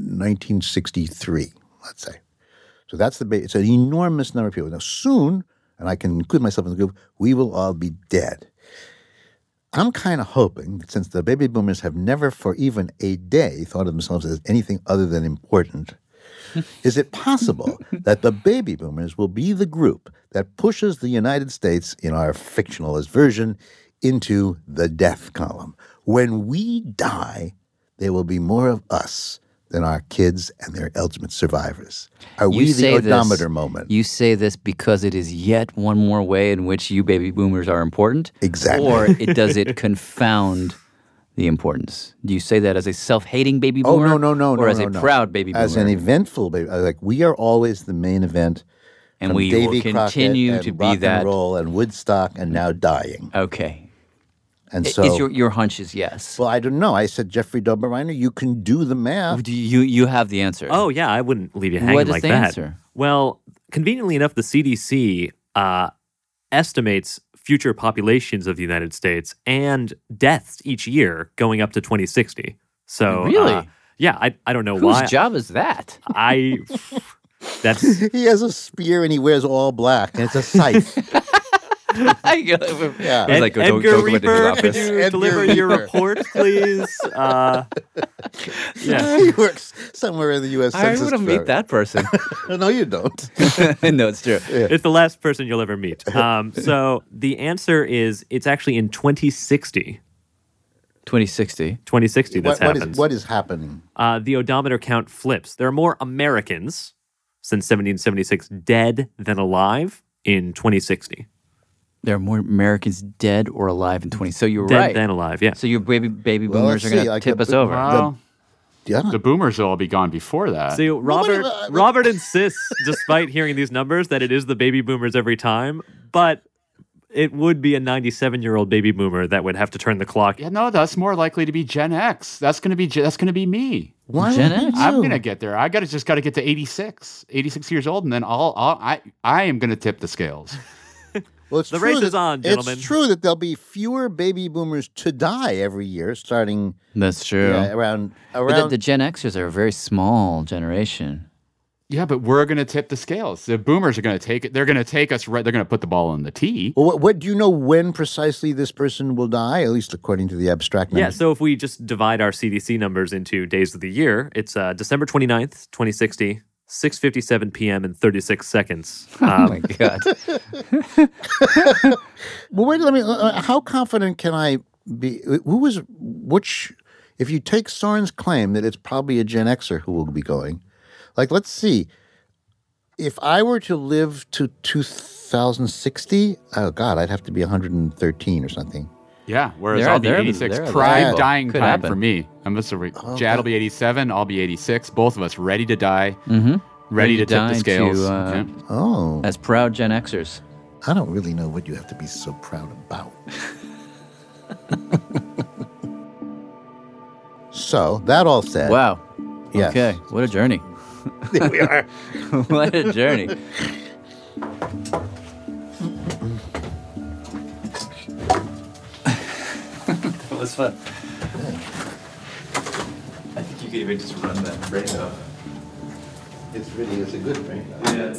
F: 1963, let's say. So that's it's an enormous number of people. Now soon, and I can include myself in the group, we will all be dead. I'm kind of hoping that since the baby boomers have never for even a day thought of themselves as anything other than important, is it possible that the baby boomers will be the group that pushes the United States, in our fictionalized version, into the death column? When we die, there will be more of us than our kids and their ultimate survivors. Are we the odometer moment?
G: You say this because it is yet one more way in which you baby boomers are important?
F: Exactly.
G: Or does it confound the importance? Do you say that as a self-hating baby boomer?
F: Oh, no.
G: Or as a proud baby boomer?
F: As an eventful baby. Like, we are always the main event.
G: And we will continue to be that.
F: Rock and roll and Woodstock and now dying.
G: Okay.
F: And so,
G: is your hunch is yes?
F: Well, I don't know. I said, Jeffrey Doberreiner, you can do the math.
G: You have the answer.
E: Oh, yeah. I wouldn't leave you hanging like that.
G: What is the answer?
E: Well, conveniently enough, the CDC estimates future populations of the United States and deaths each year going up to 2060. So,
G: really?
E: Yeah, I don't know
G: why.
E: Whose
G: job is that?
E: That's
F: he has a spear and he wears all black, and it's a scythe.
E: Yeah. Edgar Reaper, could you deliver your report, please?
F: Yeah. He works somewhere in the U.S. Census.
G: I want to meet that person.
F: No, you don't.
G: No, it's true.
F: Yeah.
E: It's the last person you'll ever meet. So the answer is it's actually in 2060.
G: 2060?
E: 2060 this happens.
F: What is happening?
E: The odometer count flips. There are more Americans since 1776 dead than alive in 2060.
G: There are more Americans dead or alive in 20. So you're
E: dead
G: right.
E: Dead than alive, yeah.
G: So your baby boomers are going to tip us over.
H: Well, the boomers will all be gone before that.
E: See, Robert insists, despite hearing these numbers, that it is the baby boomers every time. But it would be a 97-year-old baby boomer that would have to turn the clock.
H: Yeah, no, that's more likely to be Gen X. That's gonna be me.
F: Why
G: Gen
F: would
G: X?
F: you?
H: I'm gonna get there. I just gotta get to 86 years old, and then I am gonna tip the scales.
F: Well, it's
E: The
F: true
E: race
F: that-
E: is on, gentlemen.
F: It's true that there'll be fewer baby boomers to die every year, starting
G: That's true.
F: around.
G: But the Gen Xers are a very small generation.
H: Yeah, but we're gonna tip the scales. The boomers are gonna take it. They're gonna take us right. They're gonna put the ball on the tee.
F: Well, what do you know when precisely this person will die? At least according to the abstract
E: Yeah,
F: numbers.
E: so if we just divide our CDC numbers into days of the year, it's December 29th, 2060, 6:57 p.m. and 36 seconds.
G: Oh my God.
F: Well, wait. Let me. How confident can I be? Which? If you take Soren's claim that it's probably a Gen Xer who will be going, like, let's see. If I were to live to 2060, oh God, I'd have to be 113 or something.
H: Yeah, whereas
G: They're-
H: I'll be
G: they're-
H: 86.
G: they're
H: Prime
G: alive.
H: dying
G: Could
H: time
G: happen.
H: for me. Jad will be 87. I'll be 86. Both of us ready to die.
G: Mm-hmm.
H: Ready to tip
G: die
H: the scales.
G: to,
F: Oh,
G: as proud Gen Xers.
F: I don't really know what you have to be so proud about. So that all said,
G: Wow.
F: Yes.
G: Okay. What a journey.
F: there we are.
G: What a journey. That was fun. I think you could even just run that brain off.
F: It's really a good thing.
G: Yeah.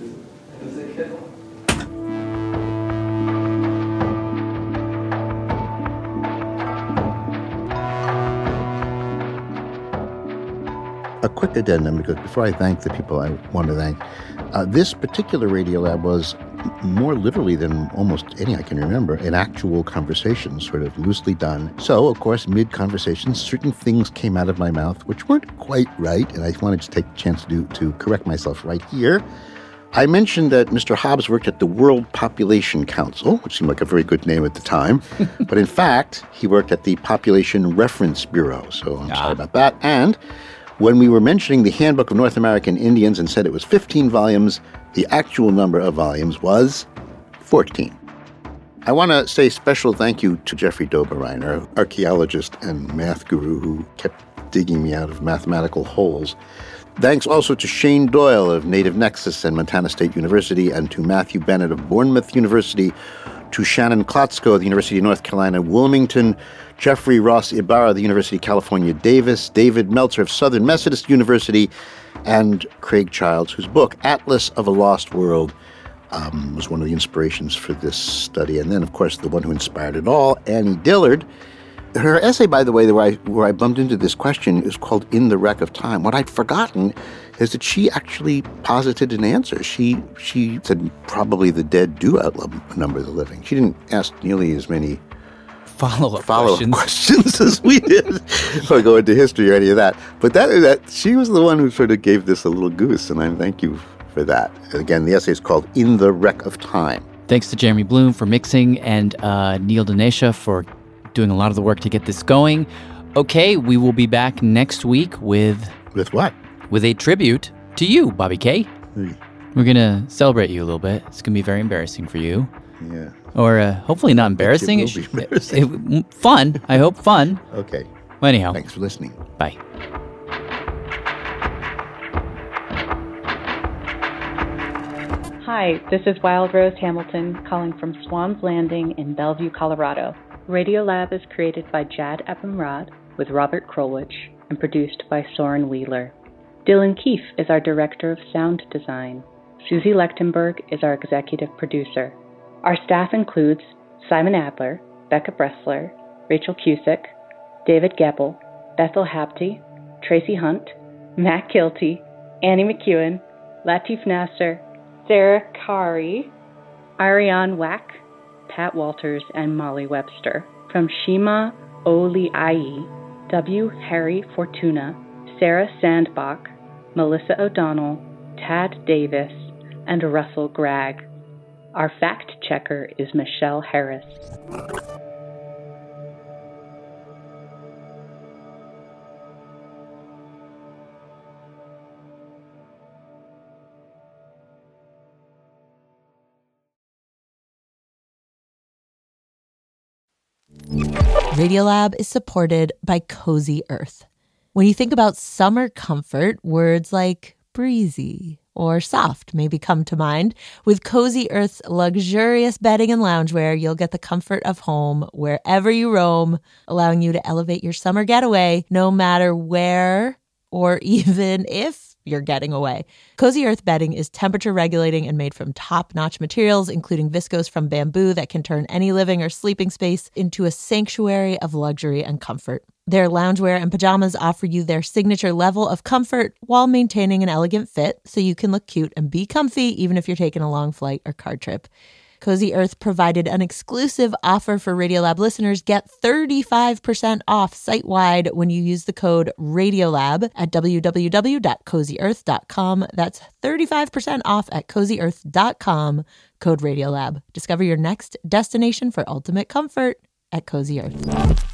F: A quick addendum, because before I thank the people I want to thank, this particular Radiolab was more literally than almost any I can remember, an actual conversation, sort of loosely done. So, of course, mid-conversation, certain things came out of my mouth which weren't quite right, and I wanted to take the chance to correct myself right here. I mentioned that Mr. Hobbs worked at the World Population Council, which seemed like a very good name at the time, but in fact, he worked at the Population Reference Bureau, so I'm sorry about that. And when we were mentioning the Handbook of North American Indians and said it was 15 volumes, the actual number of volumes was 14. I want to say special thank you to Jeffrey Doberreiner, archaeologist and math guru who kept digging me out of mathematical holes. Thanks also to Shane Doyle of Native Nexus and Montana State University, and to Matthew Bennett of Bournemouth University, to Shannon Klotzko of the University of North Carolina, Wilmington, Jeffrey Ross Ibarra of the University of California, Davis, David Meltzer of Southern Methodist University, and Craig Childs, whose book, Atlas of a Lost World, was one of the inspirations for this study. And then, of course, the one who inspired it all, Annie Dillard. Her essay, by the way, where I bumped into this question, is called In the Wreck of Time. What I'd forgotten is that she actually posited an answer. She said probably the dead do outnumber the living. She didn't ask nearly as many
G: Follow-up
F: questions as we did, or go into history or any of that. But that she was the one who sort of gave this a little goose, and I thank you for that. Again, the essay is called In the Wreck of Time.
G: Thanks to Jeremy Bloom for mixing and Neil Dinesha for doing a lot of the work to get this going. Okay, we will be back next week with...
F: With what?
G: With a tribute to you, Bobby K. We're going to celebrate you a little bit. It's going to be very embarrassing for you.
F: Yeah.
G: Or hopefully not embarrassing.
F: It will be embarrassing.
G: Fun. I hope fun.
F: Okay.
G: Well, anyhow.
F: Thanks for listening.
G: Bye.
M: Hi, this is Wild Rose Hamilton calling from Swan's Landing in Bellevue, Colorado. Radiolab is created by Jad Eppenrod with Robert Krulwich and produced by Soren Wheeler. Dylan Keefe is our Director of Sound Design. Susie Lechtenberg is our Executive Producer. Our staff includes Simon Adler, Becca Bressler, Rachel Cusick, David Gebel, Bethel Habte, Tracy Hunt, Matt Kilty, Annie McEwen, Latif Nasser, Sarah Kari, Ariane Wack, Pat Walters, and Molly Webster. From Shima Oliai, W. Harry Fortuna, Sarah Sandbach, Melissa O'Donnell, Tad Davis, and Russell Gregg. Our fact checker is Michelle Harris.
A: Radiolab is supported by Cozy Earth. When you think about summer comfort, words like breezy or soft maybe come to mind. With Cozy Earth's luxurious bedding and loungewear, you'll get the comfort of home wherever you roam, allowing you to elevate your summer getaway no matter where or even if you're getting away. Cozy Earth bedding is temperature regulating and made from top-notch materials, including viscose from bamboo that can turn any living or sleeping space into a sanctuary of luxury and comfort. Their loungewear and pajamas offer you their signature level of comfort while maintaining an elegant fit, so you can look cute and be comfy even if you're taking a long flight or car trip. Cozy Earth provided an exclusive offer for Radiolab listeners. Get 35% off site-wide when you use the code RADIOLAB at www.cozyearth.com. That's 35% off at cozyearth.com, code RADIOLAB. Discover your next destination for ultimate comfort at Cozy Earth.